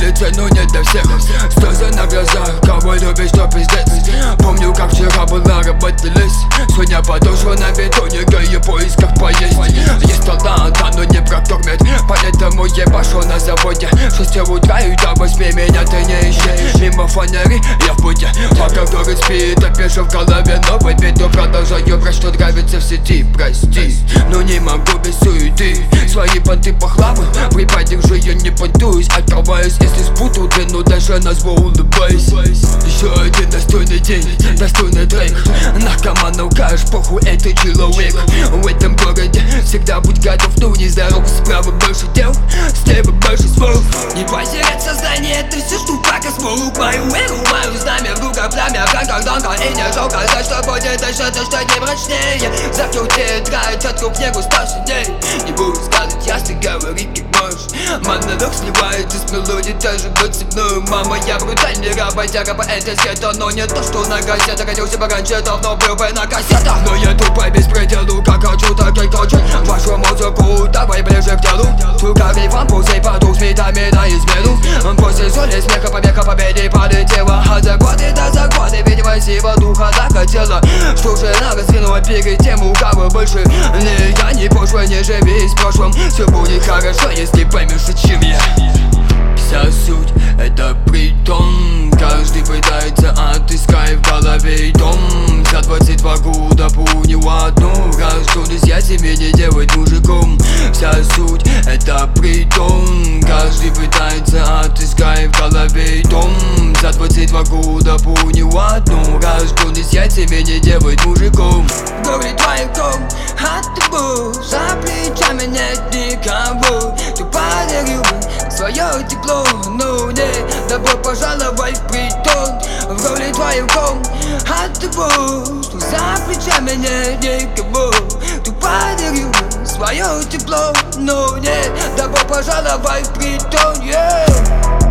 лице, но не для всех. Слезы на глазах, кого любишь, то пиздец. Помню, как вчера была работа лес. Сегодня подошва на бетоне, грею в поисках поесть. Есть талант, но не прокормят, поэтому ебашу на заводе. В 6 утра и до 8 меня ты не ищешь. Мимо фонари я в пути, пока город спит, опишу в голове новый бит. Но продолжаю брать, что нравится в сети, прости, но не могу без суеты. Свои понты похлавы, приподержу, я не понтуюсь. Открываюсь, если спутаю длину, даже назву улыбаюсь. Еще один достойный день, достойный трек. Наркоманов каш, похуй, это человек. В этом городе всегда будь готов, ну не здоров. Справа больше дел, слева больше слов. Не потерять сознание, это все, что пока смог. Мою эру, мою знамя, в руках пламя, как огонка. И не жалко, за что будет дальше, то что не мрачнее. Закрыл тетрадь, открыл книгу, стал сильней. Не буду сказать, ясно говорить, как можешь. Монолог сливается с мелодией, даже под цепную. Мама, я брутальный работяга, поэт из гетто. Но не то, что на газетах, родился бы раньше, давно был бы на кассетах. Но я тупо без пределу, как хочу, так и хочу. Вашу музыку, давай ближе к делу. Сука, рифам, пусей потух с метами на измену. После соли, смеха, побега, победы полетела. А за годы, да за годы, видимо, сила духа захотела. Что же она раздвинула перед тем, у кого больше. Не, я не пошлый, не живи с прошлым. Все будет хорошо, если поймешь, чем я. Вся суть — это притон. Каждый пытается отыскать в голове дом. За 22 года понял одну: рожденность я себе не делать мужиком. Вся суть — это притон. Каждый пытается отыскать в голове дом. За 22 года понял одну: рожденность я себе не делать мужиком. Говорит твоим, а ты был за плечами, нет никого. Ты подарил бы свое тепло, но не добро пожаловать в притон. В роли твоем а ты был, что за плечами нет никого. Ты подарил бы свое тепло, но не добро пожаловать в притон, yeah.